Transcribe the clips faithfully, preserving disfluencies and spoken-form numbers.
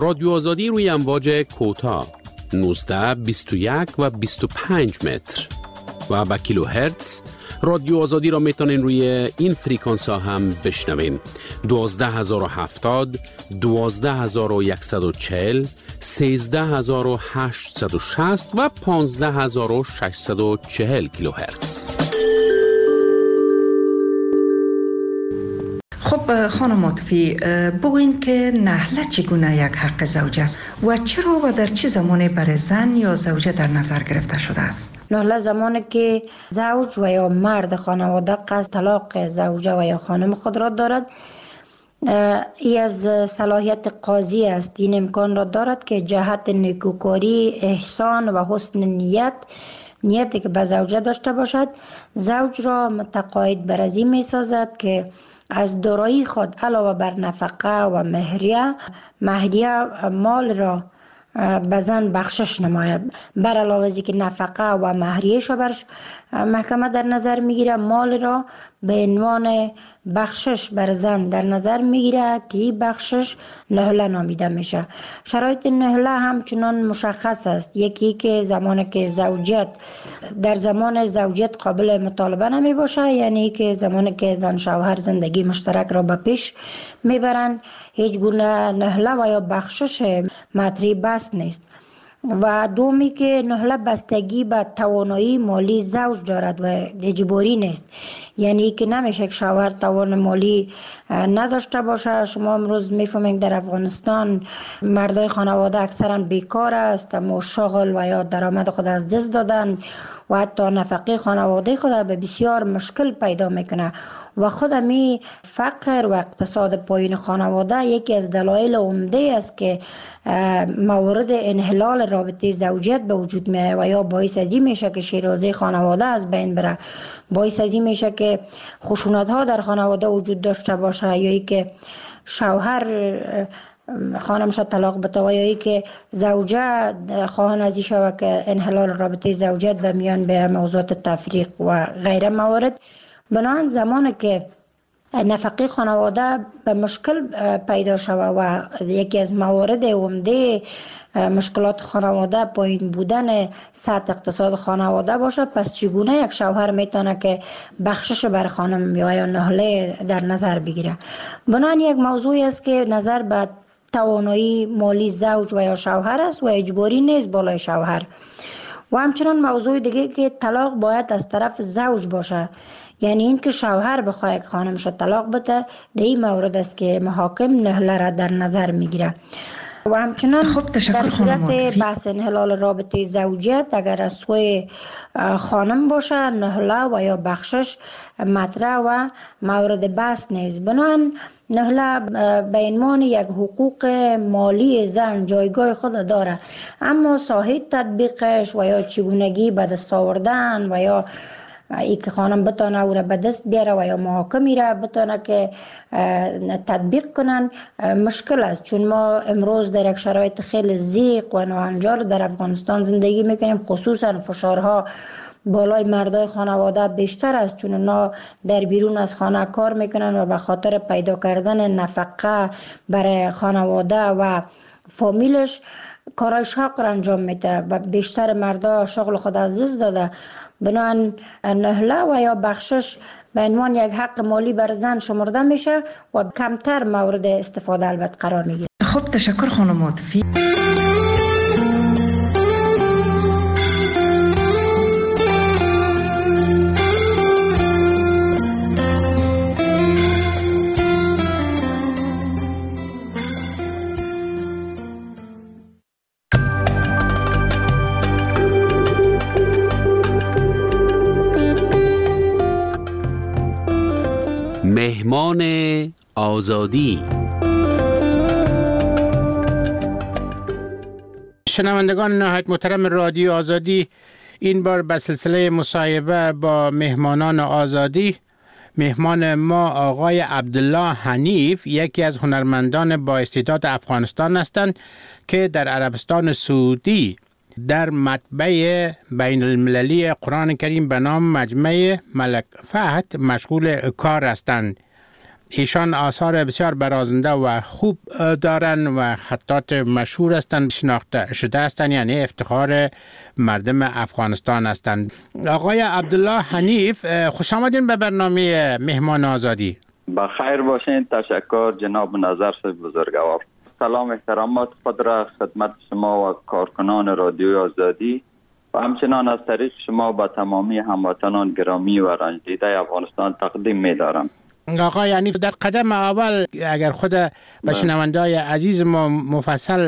رادیو آزادی روی امواج کوتاه نوزده، بیست و یک و بیست و پنج متر و با کیلو هرتز. رادیو آزادی را میتونین روی این فریکانس ها هم بشنوین: دوازده هزار و هفتاد، دوازده هزار و صد و چهل، سیزده هزار و هشتصد و شصت و پانزده هزار و ششصد و چهل کیلو هرتز. خب خانم عاطفی، بگوین که نحله چگونه یک حق زوجه است و چرا و در چه زمانی برای زن یا زوجه در نظر گرفته شده است؟ نحله زمانی که زوج و یا مرد خانواده قصد طلاق زوجه و یا خانم خود را دارد، ای از صلاحیت قاضی است. این امکان را دارد که جهت نیکوکاری، احسان و حسن نیت نیتی که به زوجه داشته باشد، زوج را متقاعد بر از این می سازد که از دارایی خود علاوه بر نفقه و مهریه مهریه مال را به زن بخشش نماید. بر علاوه از که نفقه و مهریه‌اش را بر محکمه در نظر میگیره، مال را به عنوان بخشش بر زن در نظر میگیره که این بخشش نهله نامیده میشه. شرایط نهله همچنان مشخص است. یکی که زمانی که زوجیت در زمان زوجیت قابل مطالبه نمی باشه، یعنی که زمانی که زن شوهر زندگی مشترک را به پیش میبرن، هیچ گونه نهله و یا بخشش مطرح بس نیست. و دومی که نهله بستگی به توانایی مالی زوج دارد و اجباری نیست، یعنی که نمیشه که شوهر توان مالی نداشته باشه. شما امروز میفهمید در افغانستان مردای خانواده اکثرا بیکار است، اما شغل و یا درآمد خود از دست دادن و حتی نفقه خانواده خود به بسیار مشکل پیدا میکنه و خود می فقر و اقتصاد پایین خانواده یکی از دلایل عمده است که موارد انحلال رابطه زوجیت به وجود میاد و یا باعث از این میشه که شیرازه خانواده از بین بره، باعث از این میشه که خشونت ها در خانواده وجود داشته باشه، یا ای که شوهر خانمش طلاق بده و یا ای که زوجه خواهان از این شود که انحلال رابطه زوجیت به میان به موضوعات تفریق و غیره موارد. بنابراین زمانی که نفقه خانواده به مشکل پیدا شود و یکی از موارد عمده مشکلات خانواده پایین بودن سطح اقتصاد خانواده باشه، پس چگونه یک شوهر میتونه که بخشش بر خانم یا نهله در نظر بگیره؟ بنابراین یک موضوعی است که نظر به توانایی مالی زوج و یا شوهر است و اجباری نیست بالای شوهر. و همچنان موضوع دیگه که طلاق باید از طرف زوج باشه، یعنی این که شوهر بخواه که خانمش طلاق بده، در این مورد است که محاکم نهله را در نظر میگیره. و همچنان خب در صورت بحث انحلال رابطه زوجیت اگر از سوی خانم باشه، نهله و یا بخشش مطرح و مورد بحث نیست. بنابراین نهله به عنوان یک حقوق مالی زن جایگاه خود داره، اما ساحه تطبیقش و یا چگونگی به دست آوردن و یا ای که خانم بتانه او را به دست بیاره و یا محاکمی را بتانه که تطبیق کنن مشکل است، چون ما امروز در یک شرایط خیلی ضیق و ناهنجار در افغانستان زندگی میکنیم. خصوصا فشارها بالای مردای خانواده بیشتر است، چون اونا در بیرون از خانه کار میکنن و به خاطر پیدا کردن نفقه برای خانواده و فامیلش کارای شاق را انجام میده و بیشتر مردا شغل خود از دست داده. بنابراین نهله و یا بخشش به عنوان یک حق مالی بر زن شمرده میشه و کمتر مورد استفاده البته قرار میگیره. خب تشکر خانم عاطفی. مهمان آزادی. شنوندگان نهایت محترم رادیو آزادی، این بار به سلسله مصاحبه با مهمانان آزادی، مهمان ما آقای عبدالله حنیف، یکی از هنرمندان با استعداد افغانستان هستند که در عربستان سعودی در مطبع بین المللی قرآن کریم به نام مجمع ملک فهد مشغول کار هستند ایشان آثار بسیار برازنده و خوب دارن و خطاط مشهور هستند، شناخته شده هستند، یعنی افتخار مردم افغانستان هستند. آقای عبدالله حنیف، خوش آمدین به برنامه مهمان آزادی. بخیر باشین. تشکر جناب نظر صاحب بزرگوار. سلام احترامات خود را خدمت شما و کارکنان رادیوی آزادی و همچنان از طریق شما به تمامی هموطنان گرامی و رنج دیده افغانستان تقدیم می دارم. آقای حنیف، در قدم اول اگر خود به شنونده‌های عزیز ما مفصل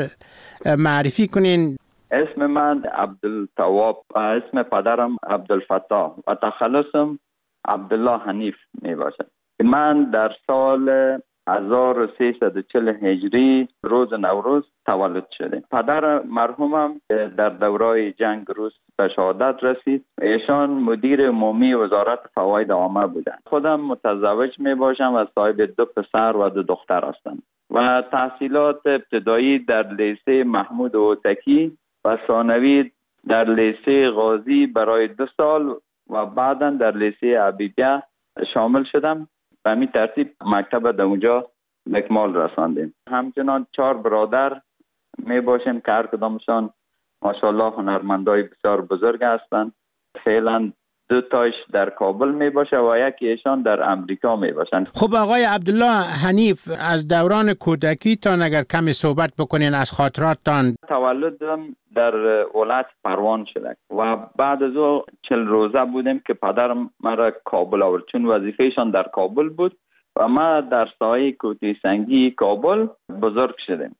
معرفی کنین. اسم من عبدالتواب و اسم پدرم عبدالفتاح و تخلصم عبدالله حنیف می باشد. من در سال هزار و سیصد و چهل هجری روز نوروز تولد شده. پدر مرحومم در دورای جنگ روس به شهادت رسید. ایشان مدیر عمومی وزارت فواید عامه بودند. خودم متزوج می باشم و صاحب دو پسر و دو دختر هستم و تحصیلات ابتدایی در لیسه محمود هوتکی و ثانوی در لیسه غازی برای دو سال و بعدا در لیسه حبیبیه شامل شدم. به همین ترتیب مکتب در اونجا به اکمال رساندیم. همچنان چهار برادر می باشیم که هر کدامشان ماشاءالله هنرمندای بسیار بزرگ هستند. فعلا دو تاش در کابل می باشه و یکی ایشان در امریکا می باشند. خب آقای عبدالله حنیف، از دوران کودکی تا اگر کمی صحبت بکنین از خاطراتتان. تولدم در ولایت پروان شده و بعد از او چل روزه بودیم که پدرم مرا کابل آورد، چون وظیفهشان در کابل بود و ما در سایه کوتی سنگی کابل بزرگ شدیم.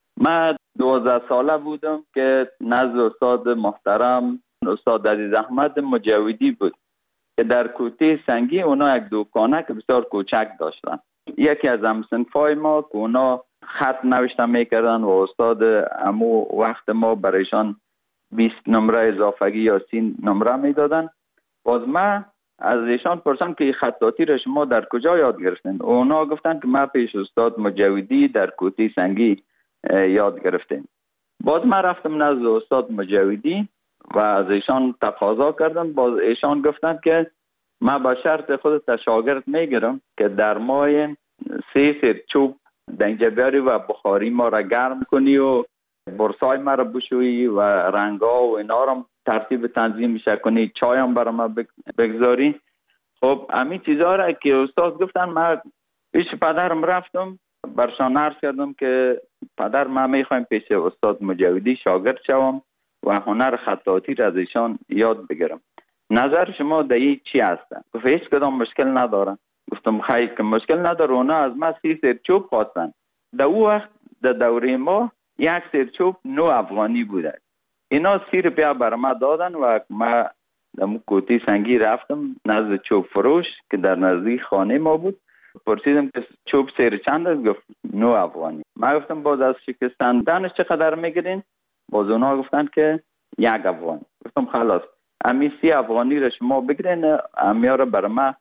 ما دوازده ساله بودم که نزد استاد محترم استاد عزیز احمد مجاودی بود که در کوتی سنگی اونا یک دوکانه که بسیار کوچک داشتن. یکی از همسنفای ما که اونا خط نوشته میکردن و استاد امو وقت ما برایشان بیست نمره اضافگی یا سی نمره میدادن. باز ما از ایشان پرسیدم که خطاطی را شما در کجا یاد گرفتین؟ اونا گفتن که ما پیش استاد مجاودی در کوتی سنگی یاد گرفتیم. باز ما رفتم نزد استاد مجاودی و از ایشان تقاضا کردم. باز ایشان گفتن که ما با شرط خودت شاگرد میگیرم که در ماه سه سر چوب دنجه بیاری و بخاری ما را گرم کنی و برسای ما را بشویی و رنگا و اینا را ترتیب تنظیم میشه کنی، چای هم برای ما بگذاری. خب همین چیزها را که استاد گفتن، ما پیش پدرم رفتم برشان عرض کردم که پدر ما میخوایم پیش استاد مجاودی شاگرد شوم و هنر خطاطی را از ایشان یاد بگیرم. نظر شما در این چی هسته؟ گفت هیچ کدام مشکل ندارم. گفتم خیلی که مشکل نداره. اونا از ما سی سرچوب خواستن. در او وقت در دوره ما یک سرچوب نو افغانی بوده. اینا سی روپیه بر ما دادن و ما در کوتی سنگی رفتم نزد چوب فروش که در نزدیک خانه ما بود. پرسیدم که چوب سیر چند است؟ گفت نو افغانی. ما گفتم باز از شکستندنش چقدر میگیرین؟ باز اونا گفتن که یک افغانی. گفتم خلاص امی سی افغانی را شما بگیرین، امیا را بر ما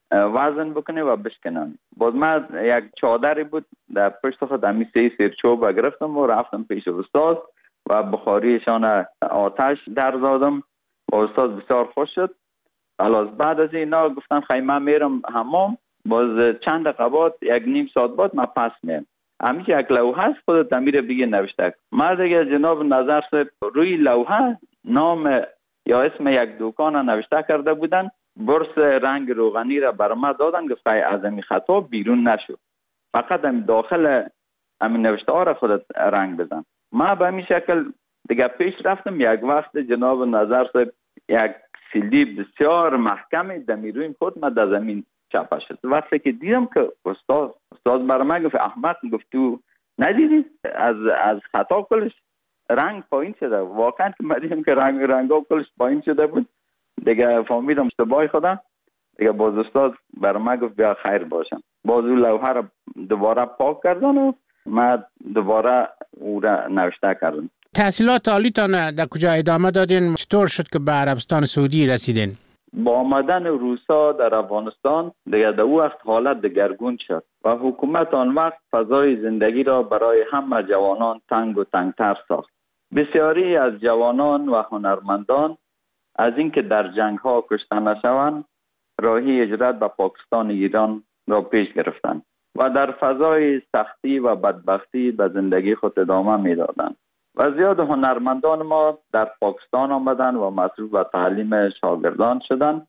وزن بکنه و بشکنن. باز ما یک چادری بود در پشت خود امی سی سیر چوب گرفتم و رفتم پیش استاد و بخاریشان آتش در دادم و استاد بسیار خوش شد. خلاص بعد از اینا گفتن خیلی من میرم حمام. باز چند دقیقه بعد یک نیم ساعت بعد من پس میام. همیشه یک لوحه است خودت امیر بگی نوشته. ما دیگه جناب نظر صاحب روی لوحه نام یا اسم یک دکان نوشته کرده بودن. برس رنگ روغنی را بر ما دادن. گفت از این خطا بیرون نشو، فقط هم داخل همین نوشته ها را خودت رنگ بزن. ما به همین شکل دیگه پیش رفتم. یک وقت جناب نظر صاحب یک سیلی بسیار محکمی دمیرویم خود ما در زمین چپه شد. وقتی که دیدم که استاد استاد بر من گفت احمد، گفت تو ندیدی از از خطا کلش رنگ پایین شده. واقعا که من دیدم که رنگ رنگا کلش پایین شده بود. دیگه فهمیدم اشتباه خودم. دیگه باز استاد بر من گفت بیا خیر باشم. باز اون لوحه را دوباره پاک کردن و من دوباره او را نوشته کردم. تحصیلات عالیتان در کجا ادامه دادین؟ چطور شد که به عربستان سعودی رسیدین؟ با آمدن روسا در افغانستان دیگه در او وقت حالت دگرگون شد و حکومت آن وقت فضای زندگی را برای همه جوانان تنگ و تنگتر ساخت. بسیاری از جوانان و هنرمندان از اینکه در جنگ ها کشته نشوند راهی هجرت به پاکستان ایران را پیش گرفتند. و در فضای سختی و بدبختی به زندگی خود ادامه میدادند. و زیاد هنرمندان ما در پاکستان آمدن و مصروف به تعلیم شاگردان شدند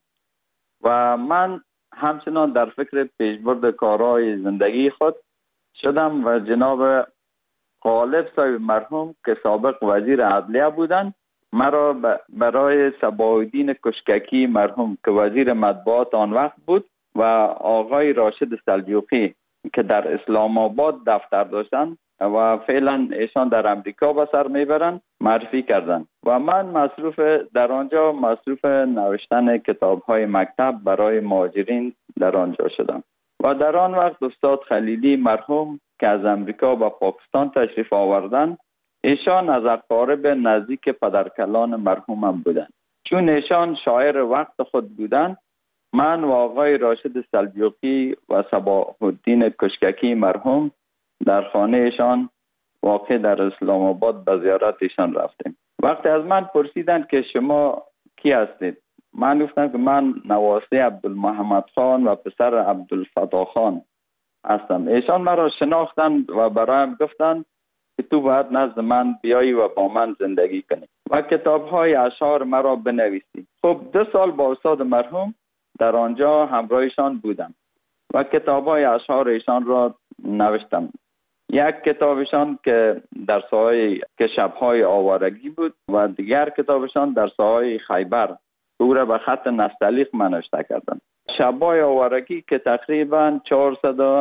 و من همچنان در فکر پیشبرد کارهای زندگی خود شدم و جناب غالب صاحب مرحوم که سابق وزیر عدلیه بودند مرا برای صباح‌الدین کشککی مرحوم که وزیر مطبوعات آن وقت بود و آقای راشد سلجوقی که در اسلام آباد دفتر داشتند و فعلا ایشان در امریکا به سر میبرند معرفی کردند و من مصروف در آنجا مصروف نوشتن کتاب‌های مکتب برای مهاجرین در آنجا شدم و در آن وقت استاد خلیلی مرحوم که از امریکا به پاکستان تشریف آوردند ایشان از اقارب نزدیک پدرکلان مرحومم بودند. چون ایشان شاعر وقت خود بودند من و آقای راشد سلجوقی و صباح الدین کشککی مرحوم در خانه ایشان واقع در اسلام آباد به زیارت ایشان رفتیم. وقتی از من پرسیدند که شما کی هستید؟ من گفتم که من نواسه عبدالمحمد خان و پسر عبدالفتاح خان هستم. ایشان مرا شناختند و برایم گفتند که تو باید نزد من بیایی و با من زندگی کنی و کتاب‌های اشعار مرا بنویسی. خب دو سال با استاد مرحوم در آنجا همراهشان بودم و کتاب‌های اشعار ایشان را نوشتم. یک کتابشان که در ساحه که شب‌های آوارگی بود و دیگر کتابشان در ساحه خیبر او را به خط نستعلیق نوشته کردم. شب‌های آوارگی که تقریبا چهارصد و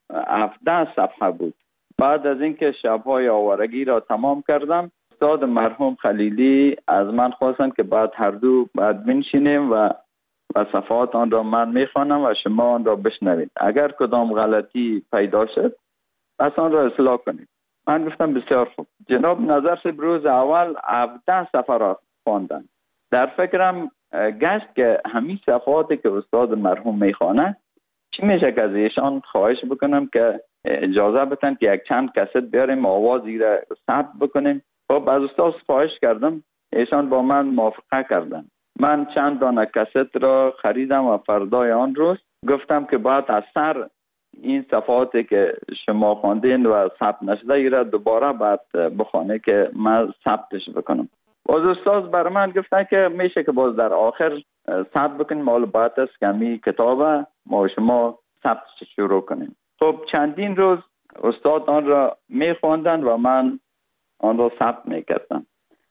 هفده صفحه بود. بعد از اینکه شب‌های آوارگی را تمام کردم استاد مرحوم خلیلی از من خواستند که بعد هر دو بعد بنشینیم و و صفحات آن را من میخوانم و شما آن را بشنوید. اگر کدام غلطی پیدا شد پس آن را اصلاح کنید. من گفتم بسیار خوب. جناب نظر صاحب روز اول هفده صفحه را خواندند. در فکرم گشت که همین صفحاتی که استاد مرحوم میخوانه چی میشه که از ایشان خواهش بکنم که اجازه بدن که یک چند کست بیاریم آوازی را ثبت بکنیم. خب از استاد خواهش کردم، ایشان با من موافقه کردن. من چند دانه کست را خریدم و فردای آن روز گفتم که باید از سر این صفحاتی که شما خواندین و ثبت نشده ای را دوباره باید بخونه که من ثبتش بکنم. باز استاد بر من گفتن که میشه که باز در آخر ثبت بکنیم، حالا باید است که همین کتاب ما شما ثبتش شروع کنیم. خب چندین روز استاد آن را میخواندن و من آن را ثبت میکردم.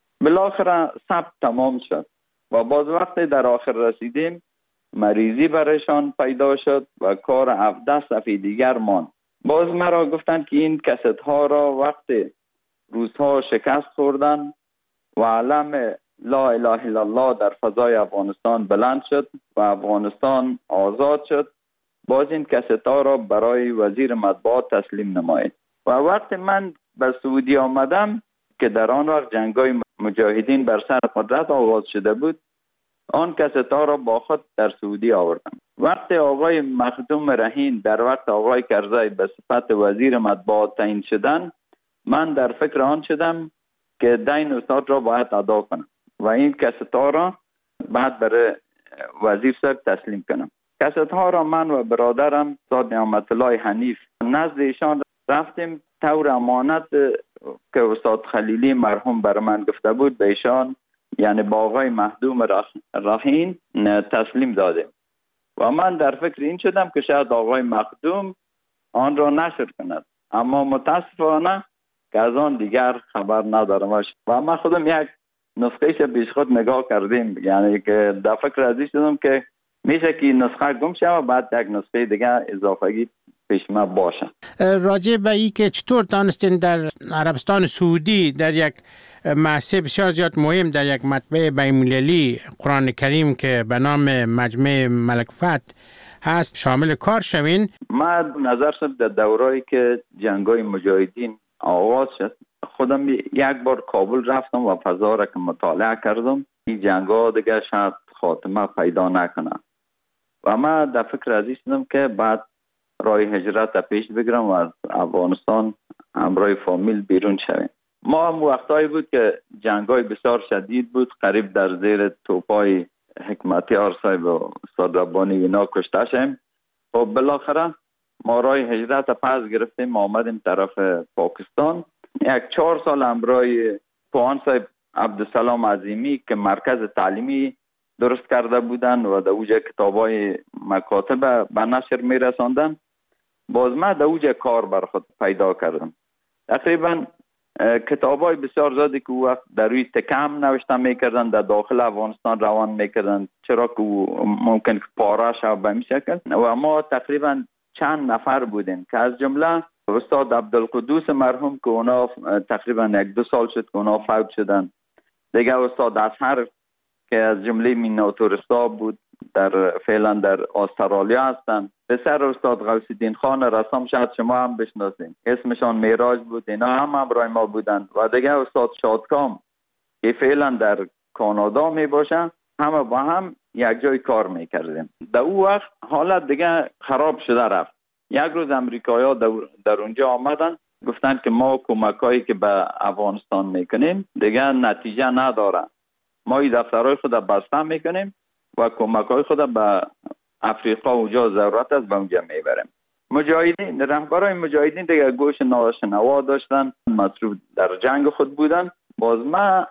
بالاخره ثبت تمام شد و باز وقتی در آخر رسیدیم مریضی برایشان پیدا شد و کار هفده صفحه دیگر ماند. باز مرا گفتند که این کست ها را وقتی روزها شکست خوردن و علم لا اله الا الله در فضای افغانستان بلند شد و افغانستان آزاد شد، باز این کست ها را برای وزیر مطبوعات تسلیم نمایید. و وقتی من به سعودی آمدم که در آن وقت جنگای مجاهدین بر سر قدرت آغاز شده بود، آن کست ها را با خود در سعودی آوردم. وقتی آقای مخدوم رهین در وقت آقای کرزی به صفت وزیر مطبوعات تعیین شدن، من در فکر آن شدم که دین استاد را باید ادا کنم و این کست ها را بعد برای وزیر صاحب تسلیم کنم. کست ها را من و برادرم استاد نعمت الله حنیف نزد ایشان رفتیم، طور امانت که استاد خلیلی مرحوم بر من گفته بود به ایشان، یعنی با آقای مخدوم رهین تسلیم دادیم و من در فکر این شدم که شاید آقای مخدوم آن را نشر کند، اما متاسفانه که از آن دیگر خبر ندارم و من خودم یک نسخه ش پیش خود نگاه کردیم، یعنی که در فکر ازی شدم که میشه که نسخه گم شه و بعد یک نسخه دیگر اضافه‌ای پیش ما باشه. راجع به این که چطور دانستین در عربستان سعودی در یک محصه بسیار زیاد مهم در یک مطبع بین‌المللی قرآن کریم که به نام مجمع ملک فتح هست شامل کار شوین؟ من نظر شد در دورایی که جنگای مجاهدین آغاز شد خودم یک بار کابل رفتم و فضا را که مطالعه کردم، این جنگا دیگه شاید خاتمه پیدا نکنه و من در فکر ازی شدم که بعد راه هجرت پیش بگیرم و از افغانستان همراه فامیل بیرون شویم. ما هم وقتایی بود که جنگای بسیار شدید بود، قریب در زیر توپای حکمتیار صاحب و استاد ربانی اینا کشته شدیم. خب بالاخره ما راه هجرت پس گرفتیم، ما آمدیم طرف پاکستان. یک چهار سال همراه پوان صاحب عبدالسلام عظیمی که مرکز تعلیمی درست کرده بودن و در اوجه کتابای مکاتب به نشر می رساندن. باز من در اوجه کار بر خود پیدا کردم. تقریبا کتابای بسیار زیادی که وقت در روی تکم نوشته میکردن در داخل افغانستان روان میکردن، چرا که ممکن که پاره شد به این شکل. و ما تقریبا چند نفر بودیم که از جمله استاد عبدالقدوس مرحوم که اونا تقریبا یک دو سال شد که اونا فوت شدن. دیگه استاد اصحر که از جمله میناتورستا بود، در فعلا در استرالیا هستن. پسر استاد غوث الدین خان رسام شاید شما هم بشناسین، اسمشان معراج بود، اینا هم همراه ما بودن. و دیگه استاد شادکام که فعلا در کانادا می باشه، همه با هم یک جای کار میکردیم. در اون وقت حالت دیگه خراب شده رفت. یک روز امریکایی‌ها در, در اونجا آمدن، گفتن که ما کمکایی که به افغانستان میکنیم دیگه نتیجه نداره، ما این دفترهای خود بسته میکنیم و کمکای خود به افریقا اونجا ضرورت است به اونجا میبریم. مجاهدین، رهبرای مجاهدین دیگه گوش ناشنوا داشتن، مصروف در جنگ خود بودن. باز ما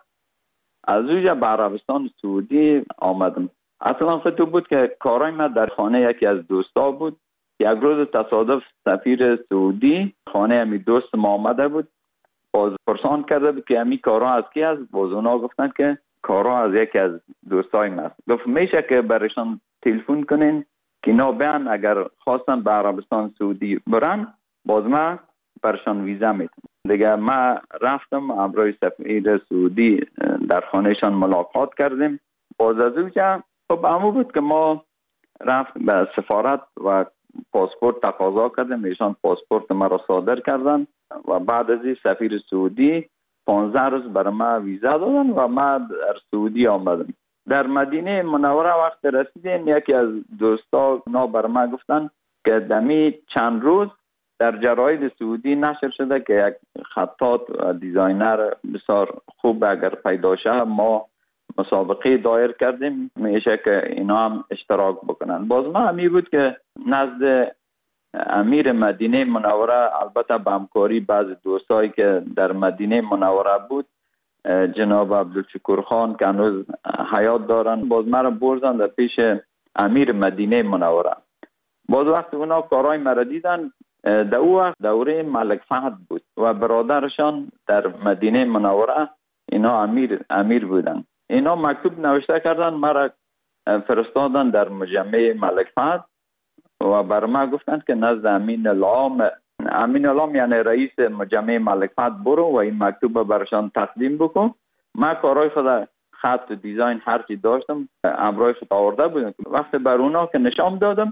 از اونجا به عربستان سعودی آمدم. اصلا خود بود که کارای ما در خانه یکی از دوستا بود. یک روز تصادف سفیر سعودی خانه همی دوست ما آمده بود، باز پرسان کرده بود که همی کارا از کی است. باز اونا گفتن که کارا از یکی از دوستای ما است. گفت میشه که برشان تلفن کنین که اینا بیان، اگر خواستن به عربستان سعودی برن باز ما برشان ویزا میتونم. دیگه ما رفتم همراه سفیر سعودی در خانهشان ملاقات کردیم. باز از اونجا خب همون بود که ما رفت به سفارت و پاسپورت تقاضا کردیم، ایشان پاسپورت ما را صادر کردن و بعد از این سفیر سعودی پانزده روز برای ما ویزا دادن و ما در سعودی آمدم. در مدینه منوره وقت رسیدیم، یکی از دوستا نا برای ما گفتن که دمی چند روز در جراید سعودی نشر شده که یک خطاط و دیزاینر بسیار خوب اگر پیدا شه ما مسابقه دایر کردیم، میشه که اینا هم اشتراک بکنن. باز ما همی بود که نزد امیر مدینه منوره، البته به همکاری بعض دوستایی که در مدینه منوره بود، جناب عبدالشکور خان که هنوز حیات دارن، باز مرا بردن در پیش امیر مدینه منوره. باز وقت اونا کارهای مرا دیدن، در او وقت دوره ملک فهد بود و برادرشان در مدینه منوره اینا امیر امیر بودن. اینا مکتوب نوشته کردن، مرا فرستادن در مجمع ملک فهد و بر ما گفتن که نزد امین العام، امین العام یعنی رئیس مجمع ملک فهد برو و این مکتوب برشان تقدیم بکن. ما کارهای خود خط و دیزاین هرچی داشتم امرای خود آورده بودم. وقتی بر اونا که نشان دادم،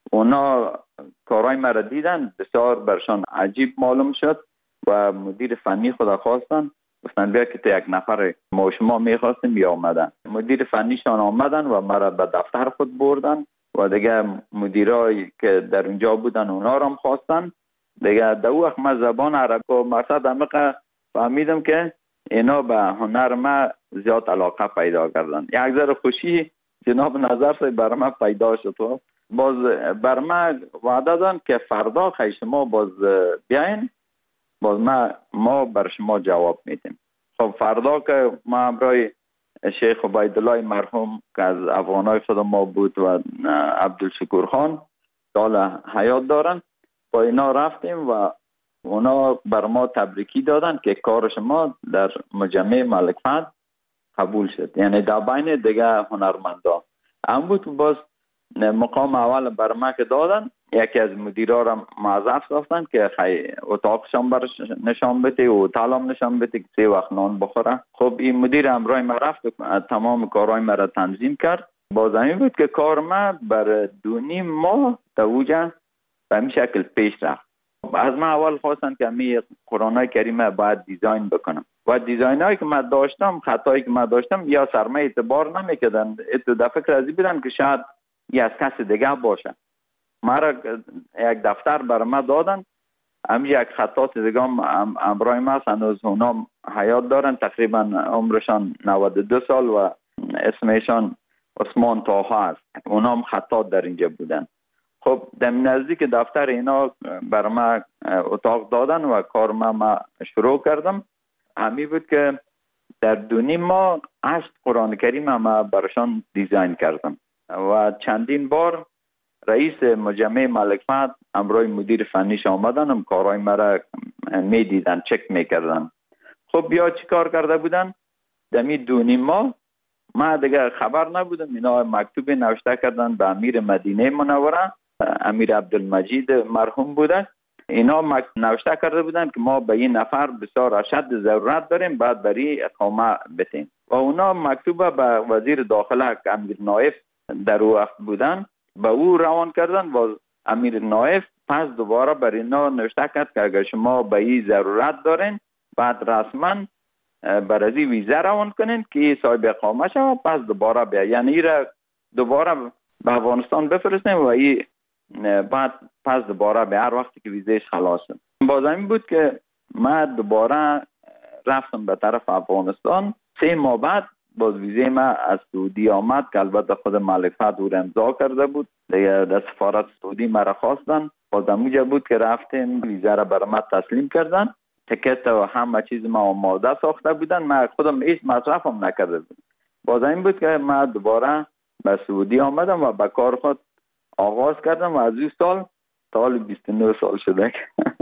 اونا کارهای مرا دیدن، بسیار برشان عجیب معلوم شد و مدیر فنی خود خواستن، گفتن بیا که تو یک نفر ما شما میخواستیم یا آمدن. مدیر فنیشان آمدن و مرا به دفتر خود بردن و دیگه مدیرایی که در اونجا بودن اونا را هم خواستن. دیگه در وقت من زبان عربی و مرصد عمق فهمیدم که اینا به هنر ما زیاد علاقه پیدا کردن. یک ذره خوشی جناب نظر سے بر ما پیدا شد. باز بر ما وعده دادن که فردا خیلی شما باز بیاین، باز ما ما بر شما جواب میدیم. خب فردا که ما همراه شیخ عبیدالله مرحوم که از افغانای خود ما بود و عبدالشکور خان دال حیات دارن، با اینا رفتیم و اونا بر ما تبریکی دادن که کار شما در مجمع ملک فهد قبول شد، یعنی در بین دیگه هنرمندا هم بود. باز مقام اول بر ما که دادن، یکی از مدیرا را معذف ساختن که خیلی اتاقشان برش نشان بده و اتاقم نشان بده که سه وقت نان بخوره. خب این مدیر همراه ما رفت تمام کارهای ما را تنظیم کرد. باز همین بود که کار ما بر دو نیم ماه در اوجه به این شکل پیش رفت. از ما اول خواستن که می قرآن کریمه باید دیزاین بکنم و دیزاین هایی که من داشتم، خطایی که من داشتم یا سرمایه اعتبار نمیکردن، اتو فکر ازی بودن که شاید یه از کس دیگه باشه. مرا یک دفتر برای ما دادن، هم یک خطات دیگه هم امرای ما هست، هنوز اونا حیات دارن، تقریبا عمرشان نود و دو سال و اسمشان عثمان طاها است. اونا هم خطات در اینجا بودن. خب در نزدیک دفتر اینا بر ما اتاق دادن و کار ما, ما شروع کردم. همین بود که در دو نیم ماه هشت قرآن کریم ما برشان دیزاین کردم و چندین بار رئیس مجمع ملک فهد امروی مدیر فنیش آمدن هم کارهای مرا می دیدن، چک می کردن. خب بیا چی کار کرده بودن؟ دمی دو نیم ماه ما دیگه خبر نبودم. اینا مکتوب نوشته کردن به امیر مدینه منوره، امیر عبدالمجید مرحوم بوده. اینا نوشته کرده بودن که ما به این نفر بسیار اشد ضرورت داریم، بعد بری اقامه بتیم. و اونا مکتوب به وزیر داخله که امیر نایف در او وقت بودن به او روان کردن و امیر نایف پس دوباره بر اینا نوشته کرد که اگر شما به این ضرورت دارین بعد رسما بر از این ویزه روان کنین که صاحب اقامه شد، پس دوباره بیا، یعنی این را دوباره به افغانستان بفرستیم و این بعد پس دوباره به هر وقتی که ویزهش خلاص شد. باز همین بود که من دوباره رفتم به طرف افغانستان. سه ماه بعد باز ویزه ما از سعودی آمد که البته خود ملک فهد او امضا کرده بود. دیگه در سفارت سعودی مرا خواستن، باز همونجا بود که رفتیم ویزه را بر ما تسلیم کردن. تکت و همه چیز ما آماده ساخته بودن، من خودم هیچ مصرفم نکرده بودم. باز این بود که من دوباره به سعودی آمدم و به کار خود آغاز کردم و از این سال سال بیست و نه سال شده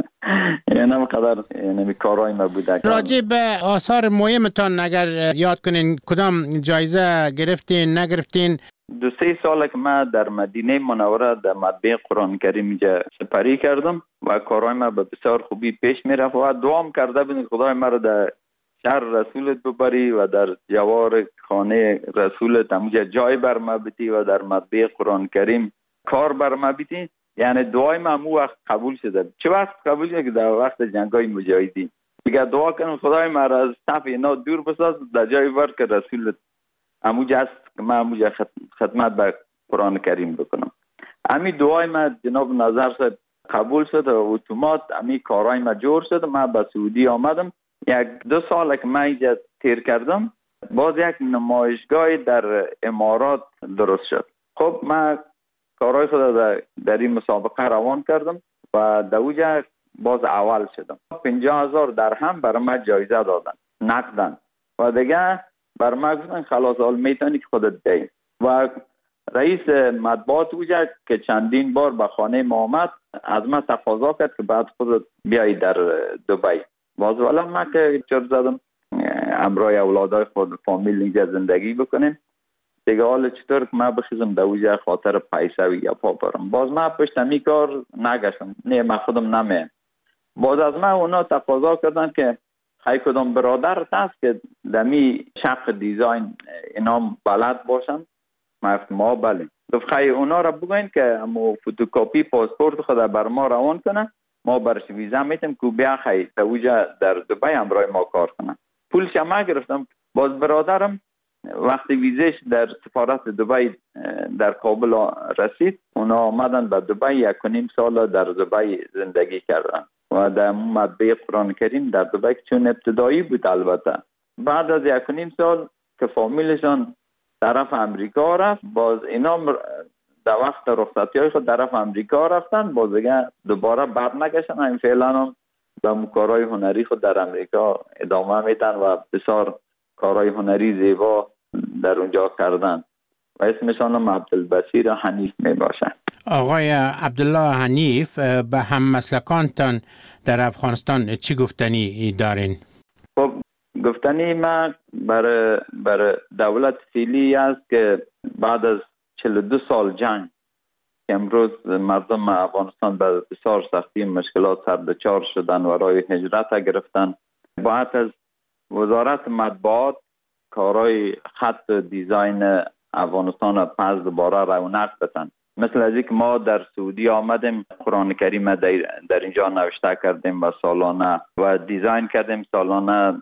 یعنی همقدر یعنی کارهای ما بوده. راجع به آثار مهمتان اگر یاد کنین کدام جایزه گرفتین نگرفتین؟ دو سه ساله که من در مدینه منوره در مطبع قرآن کریم اینجا سپری کردم و کارهای ما به بسیار خوبی پیش می رفت و دعام کرده بودم خدای ما را در شهر رسولت ببری و در جوار خانه رسولت همونجا جای بر ما بیتی و در مطبع قرآن کریم کار بر ما بیتی. یعنی دعای ما همون وقت قبول شده. چه وقت قبول شده که در وقت جنگای مجاهدین دیگه دعا کنم خدای ما را از صف اینا دور بساز، در جای ور که رسولت همونجا است که من همونجا خدمت به قرآن کریم بکنم. همین دعای ما جناب نظر صاحب قبول شد و اتومات همین کارهای ما جور شد. من به سعودی آمدم، یک دو سال که من اینجا تیر کردم، باز یک نمایشگاه در امارات درست شد. خب من کارهای خود در, در این مسابقه روان کردم و در اوجا باز اول شدم. پنجاه هزار درهم برای من جایزه دادن نقدن و دیگه بر ما گفتن خلاص حال میتونی که خودت دی. و رئیس مطبوعات اوجا که چندین بار به خانه ما آمد از من تقاضا کرد که بعد خودت بیایی در دبی. باز والا من که چرا زدم امرای اولادای خود فامیل اینجا زندگی بکنیم دیگه، حال چطور که من بخیزم در اوجا خاطر پیسوی یا پا برم. باز من پشت می کار نگشتم، نه من خودم نمیم. باز از من اونا تقاضا کردن که خیلی کدام برادر هست که دمی شق دیزاین اینا بلد باشن. من ما بله گفت خیلی اونا را بگوین که همو فوتوکاپی پاسپورت خود بر ما روان کنن، ما برش ویزا میتیم که بیا خیلی در اوجا در دبی همراه ما کار کنن. پولش ما گرفتم. باز برادرم وقتی ویزش در سفارت دبی در کابل رسید، اونا آمدن به دبی، یک و نیم سال در دبی زندگی کردن و در مطبع قرآن کریم در دبی چون ابتدایی بود. البته بعد از یک و نیم سال که فامیلشان طرف امریکا رفت، باز اینا در وقت رخصتی های خود طرف امریکا رفتن، باز دیگه دوباره برنگشتن. این فعلا هم به کارهای هنری خود در امریکا ادامه میدن و بسیار کارهای هنری زیبا در اونجا کردن و اسمشان هم عبدالبصیر حنیف می باشن. آقای عبدالله حنیف، به هم مسلکانتان در افغانستان چی گفتنی دارین؟ خب گفتنی ما برای برای دولت فعلی است که بعد از چهل و دو سال جنگ که امروز مردم افغانستان به بسیار سختی مشکلات سر دچار شدن و راه هجرت گرفتن، باید از وزارت مطبوعات کارهای خط دیزاین افغانستان پس دوباره رونق بدن. مثل از اینکه ما در سعودی آمدیم قرآن کریم در, در اینجا نوشته کردیم و سالانه و دیزاین کردیم، سالانه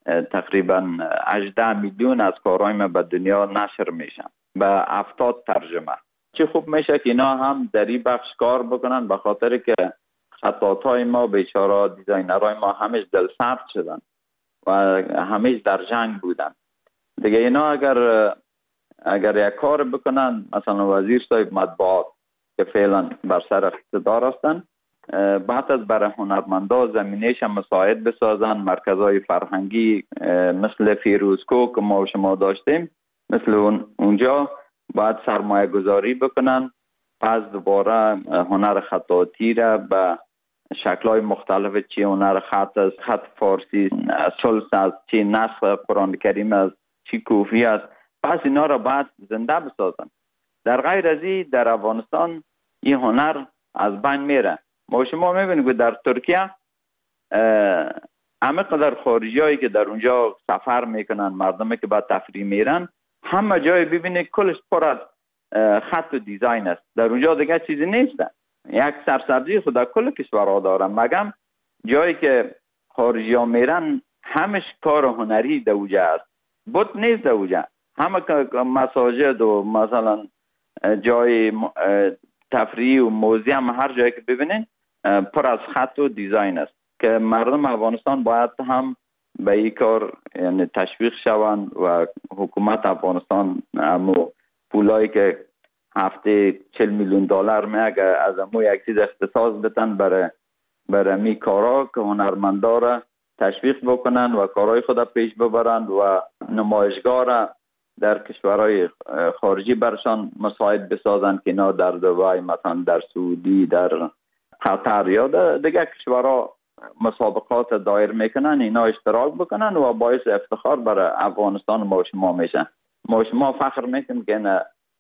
تقریبا هجده میلیون از کارهای ما به دنیا نشر میشن به هفتاد ترجمه. چه خوب میشه که اینا هم در این بخش کار بکنن، به خاطر که خطاطای ما بیچاره دیزاینرهای ما همیش دل سرد شدن و همیش در جنگ بودن. دیگه اینا اگر اگر یک کار بکنن، مثلا وزیر صاحب مطبوعات که فعلا بر سر اقتدار هستند. بعد از برای هنرمندا زمینه‌اش مساعد بسازن، مرکزهای فرهنگی مثل فیروزکوه که ما و شما داشتیم، مثل اون اونجا باید سرمایه گذاری بکنن. پس دوباره هنر خطاطی را به شکل‌های مختلف، چی هنر خط است، خط فارسی، سلس است، چی نسخ قرآن کریم است، چی کوفی است، پس اینا را باید زنده بسازن. در غیر از این در افغانستان این هنر از بین میره. ما شما میبینید که در ترکیه همه قدر خارجی هایی که در اونجا سفر میکنن، مردمی که بعد تفریح میرن، همه جای ببینید کلش پر از خط و دیزاین است. در اونجا دیگه چیزی نیست. یک سرسبزی خود در کل کشورها دارن، مگم جایی که خارجی ها میرن همش کار هنری در اونجا است، بود نیست در اونجا. همه مساجد و مثلا جای تفریح و موزیم، هر جایی که ببینین پر از خط و دیزاین است که مردم افغانستان باید هم به این کار یعنی تشویق شوند و حکومت افغانستان همو پولایی که هفته چل میلیون دلار میگه از امو یک چیز اختصاص بتن برای برای می کارا که هنرمندا را تشویق بکنن و کارهای خود پیش ببرند و نمایشگاه را در کشورهای خارجی برشان مساعد بسازن که اینا در دبی، مثلا در سعودی، در قطر یا دیگه کشورها مسابقات دایر میکنن، اینا اشتراک بکنن و باعث افتخار برای افغانستان ما شما میشن. ما شما فخر میکنیم که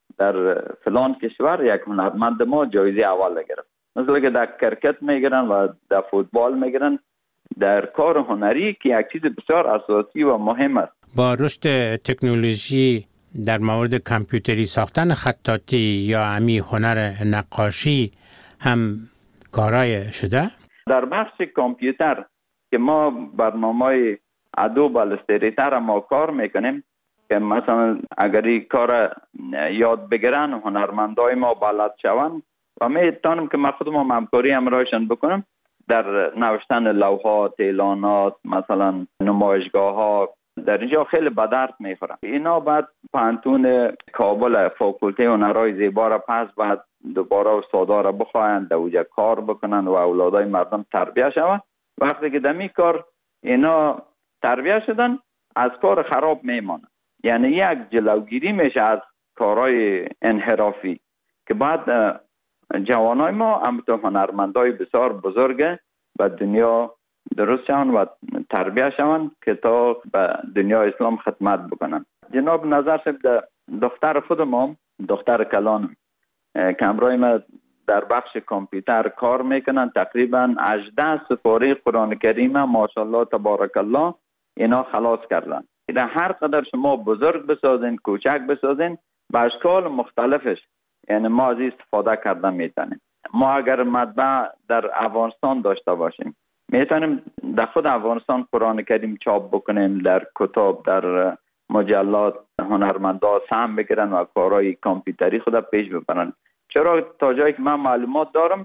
در فلان کشور یک هنرمند ما جایزه اول گرفت. مثلا که در کرکت میگیرن و در فوتبال میگیرن، در کار هنری که یک چیز بسیار اساسی و مهم است. با رشد تکنولوژی در مورد کامپیوتری ساختن خطاطی یا امی هنر نقاشی هم کارای شده؟ در بخش کامپیوتر که ما برنامه ادوب الستریتر ما کار میکنیم که مثلا اگر این کار یاد بگیرن هنرمندای ما بلد شوند و میتونم که ما خودم همکاری همراهشان بکنم در نوشتن لوحات، اعلانات، مثلا نمایشگاه ها، در اینجا خیلی به درد میخورن. اینا بعد پانتون کابل فاکولته هنرهای زیبا را پس بعد دوباره استادا را بخواهند در اونجا کار بکنن و اولادای مردم تربیه شوند. وقتی که دمی کار اینا تربیه شدن از کار خراب میمانن، یعنی یک جلوگیری میشه از کارهای انحرافی که بعد جوانای ما همونطور هنرمندای بسیار بزرگ به دنیا درست شوند و تربیه شوند که تا به دنیا اسلام خدمت بکنن. جناب نظر صاحب دختر خودم، دختر کلانم که همراه ما در بخش کامپیوتر کار میکنن، تقریبا هجده سپاره قرآن کریم ماشاءالله تبارک الله اینا خلاص کردن. در هر قدر شما بزرگ بسازین، کوچک بسازین، به اشکال مختلفش یعنی ما از استفاده کردن میتونیم. ما اگر مطبع در افغانستان داشته باشیم میتونیم در خود افغانستان قرآن کریم چاپ بکنیم، در کتاب، در مجلات هنرمندا سهم بگیرن و کارهای کامپیوتری خود پیش ببرن. چرا تا جایی که من معلومات دارم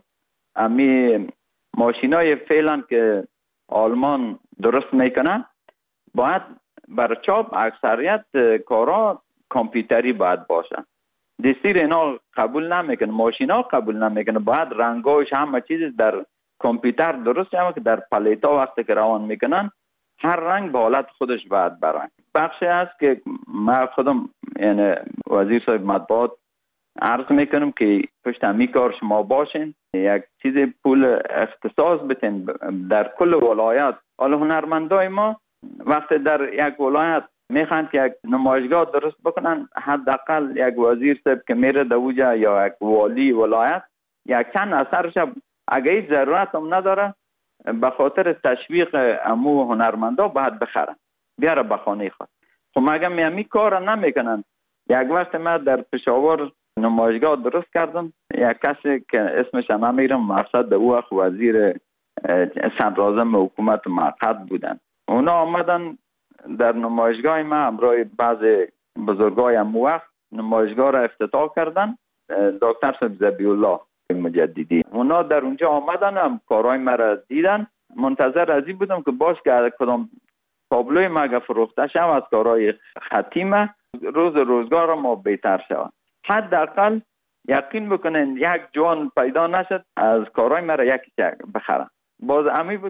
امی ماشینای فعلا که آلمان درست میکنن باید بر چاپ اکثریت کارا کامپیوتری باید باشه. دستور اینا قبول نمیکنه، ماشینا قبول نمیکنه، باید رنگاش همه چیز در کامپیوتر درست شده که در پلیتا وقتی که روان میکنن هر رنگ به حالت خودش باید برن. بخشی هست که من خودم یعنی وزیر صاحب مطبوعات عرض میکنم که پشت همی کار شما باشین، یک چیز پول اختصاص بتین در کل ولایت. حالا هنرمندای ما وقتی در یک ولایت میخوان که یک نمایشگاه درست بکنن، حداقل یک وزیر صاحب که میره دوجا یا یک والی ولایت یک چند اثرش اگه هیچ ضرورت هم نداره به خاطر تشویق امو هنرمندا باید بخرن بیاره به خانه خود. خب مگه میامی کار نمیکنن. یک وقت ما در پشاور نمایشگاه درست کردم، یک کسی که اسمش نمیرم مرصد او اخ وزیر صدراعظم حکومت موقت بودن، اونا آمدن در نمایشگاه ما همراه بعض بزرگای امو وقت نمایشگاه را افتتاح کردن، دکتر صاحب ذبیح الله مجددی. اونا در اونجا آمدن هم کارهای مرا دیدن، منتظر از این بودم که باش که کدام تابلوی ما فروخته شد از کارهای خطی ما روز روزگار ما بهتر شود. حداقل یقین بکنین یک جوان پیدا نشد از کارهای مرا یکی بخره. باز امی بود